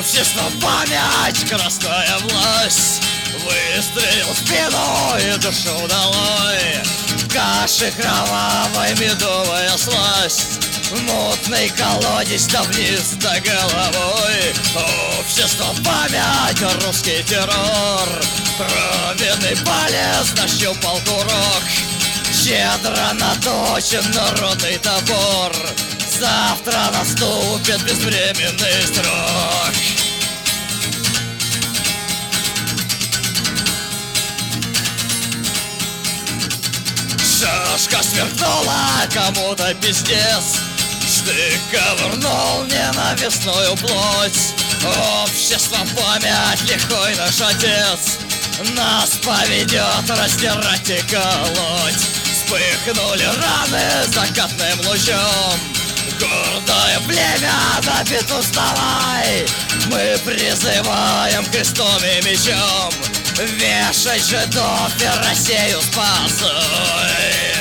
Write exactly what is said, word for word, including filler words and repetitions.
Общество, память, красная власть, выстрелил в спину и душу долой. Каши кровавой, медовая сласть, мутный колодец, да вниз до головой. Общество, память, русский террор, кровяный палец нащупал курок. Щедро наточен народный топор, завтра наступит безвременный срок. Шашка сверкнула, кому-то пиздец, штык ковырнул ненавистную плоть. Общество, память, лихой наш отец нас поведет раздирать и колоть. Вспыхнули раны закатным лучом, гордое племя на битву вставай. Мы призываем крестом и мечом, вешай жидов и Россию спасай.